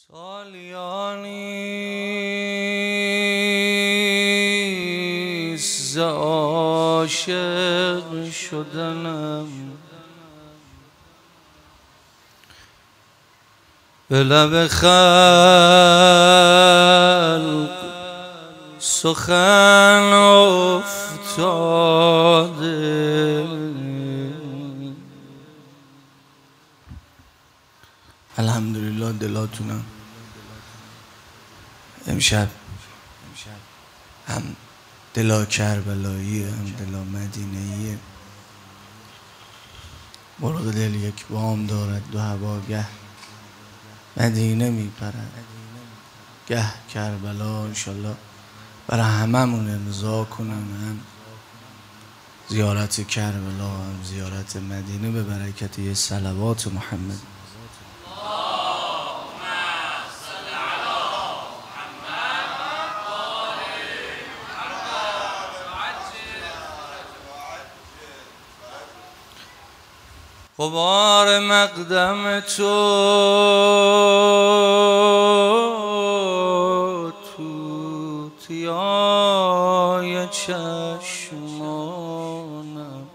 سالیانیست ز عاشق شدنم، به لب خلق سخن افتاده. الحمدلله دلاتونم امشب هم دلا کربلایی هم دلا مدینه‌ای. مرغ دل یک بام دارد دو هوا، گه مدینه میپرد گه کربلا. انشالله برای هممون امضا کنن، هم زیارت کربلا هم زیارت مدینه، به برکت یه صلوات محمد. غبار مقدم تو توتیای چشمانم،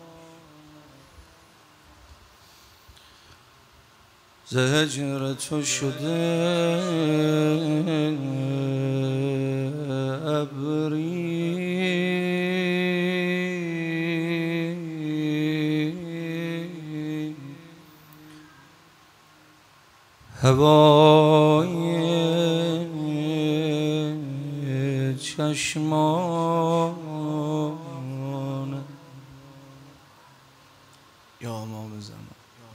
ز هجر تو شده ابری. هوای چشمان یا امام زمان،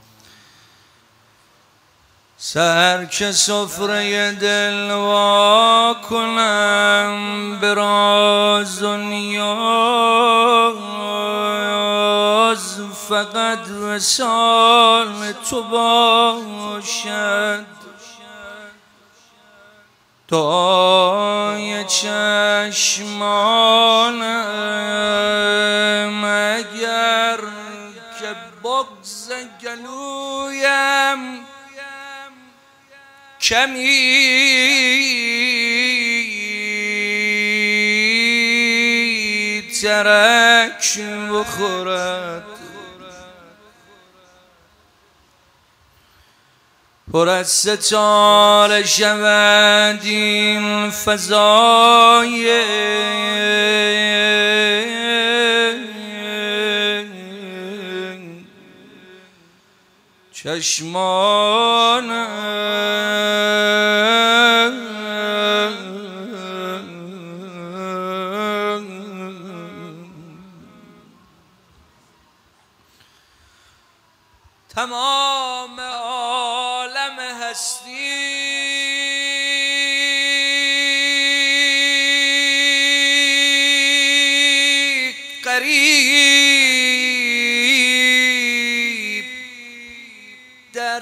سر که سفره دل وا کنم، به راز و نیاز فقط وصال تو باشد. دعای چشمانم اگر که بغض گلویم کمی ترک بخورد، پر از ستاره شود این فضای چشمانم. تمام عالم هستی قریب در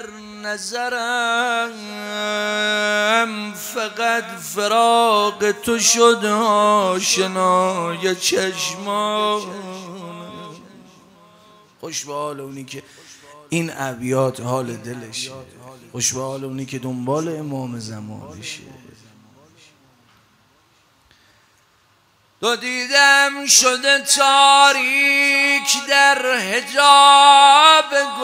نظرم، فقط فراق تو شد آشنای چشمان. خوش به حال اونی که این ابیات حال دلشه، خوش به حال اونی که دنبال امام زمانشه. دو دیدم شده تاریک در حجاب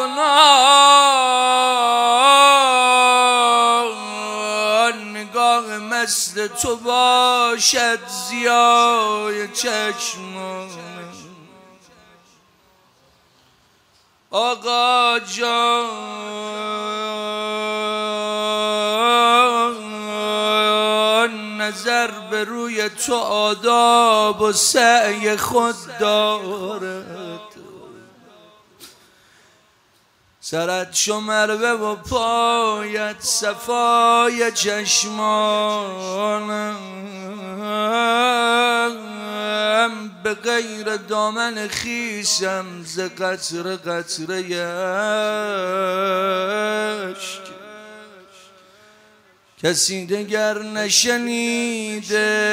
گناه، نگاه مست تو باشد ضیای چشمان. آقا جان نظر به روی تو آداب و سعی خود دارد، سرت چو مروه و پایت صفای چشمانم. به غیر دامن خیسم ز قطره قطره اشک، کسی دگر نشنیده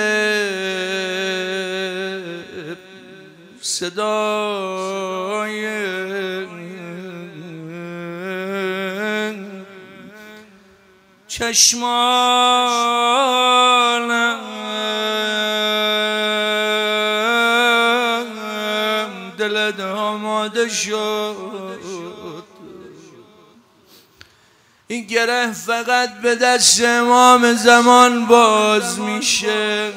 صدای چشمانم دلت آماده شد، این گره فقط به دست امام زمان باز میشه،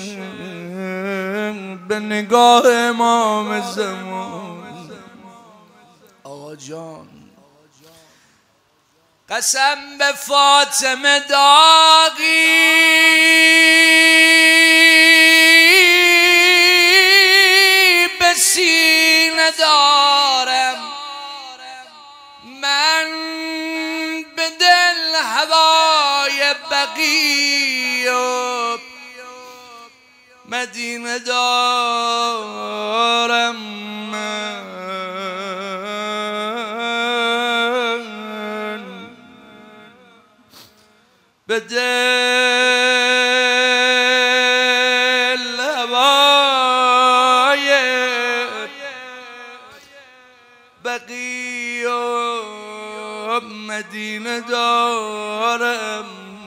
به نگاه امام زمان. آقا جان قسم به فاطمه داغی به سینه دارم، من به دل هوای بقی و مدینه دارم، من به دل هوای بقی و مدینه دارم.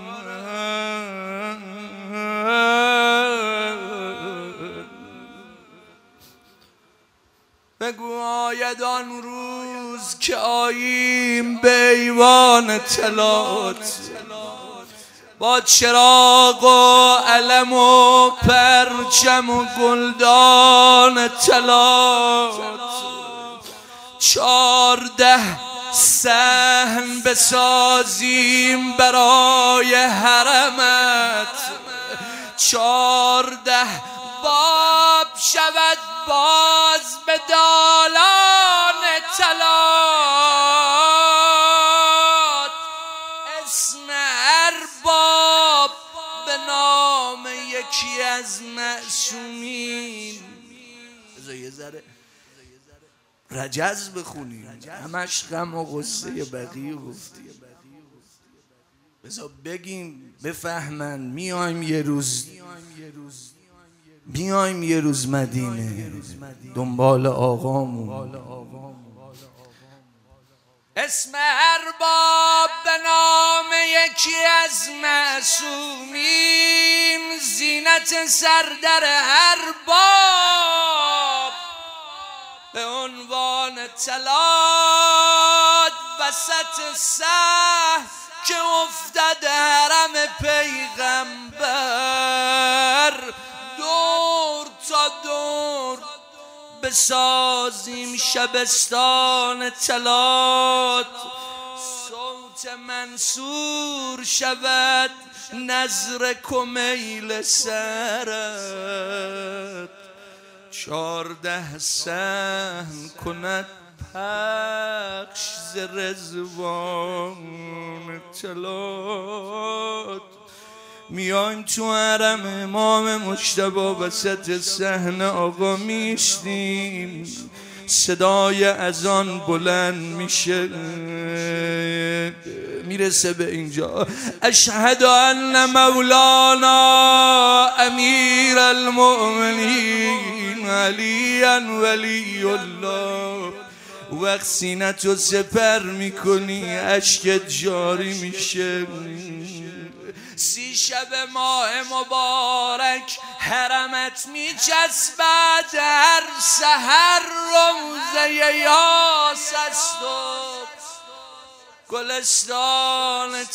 بگو آید آن روز که آییم به ایوان طلات، با چراغ و علم و پرچم و گلدان طلات، 14 صحن بسازیم برای حرمت، 14 باب شود باز به دالان طلات، اسم هر باب به نام یکی از معصومین. بذار یه ذره رجز بخونیم، همش غم و غصه بقیه گفتیم، بذار بگیم بفهمن. میایم یه روز مدینه دنبال آقامون، اسم هر باب به نام یکی از معصومین، زینت سر در هر باب به عنوان طلات، وسط صحن که افتد حرم پیغمبر، دور تا دور بسازیم شبستان طلات، صوت منصور شود نظر کمیل سرت، 14 صحن کند پخش ز رضوان طلات. میایم تو حرم امام مجتبی، وسط صحن آقا میشتیم، صدای اذان بلند میشه، میرسه به اینجا: اشهد ان مولانا امیر المؤمنین علی ولی الله. وقت سینتو سپر میکنی اشکت جاری میشه، 30 شب ماه مبارک حرمت میچسبد، هر سحر روزه یاس است و گلستان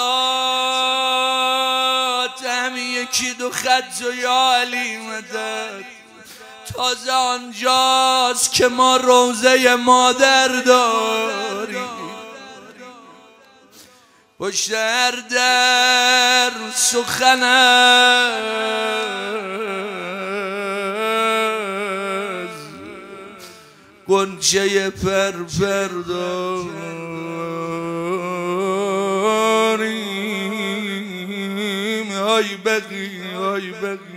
طلات، همین یکی دو خط و یا علی مدد. تازه آنجاست که ما روزه مادر داریم، پشت هر در سخن از غنچه پرپر داریم. آی بقی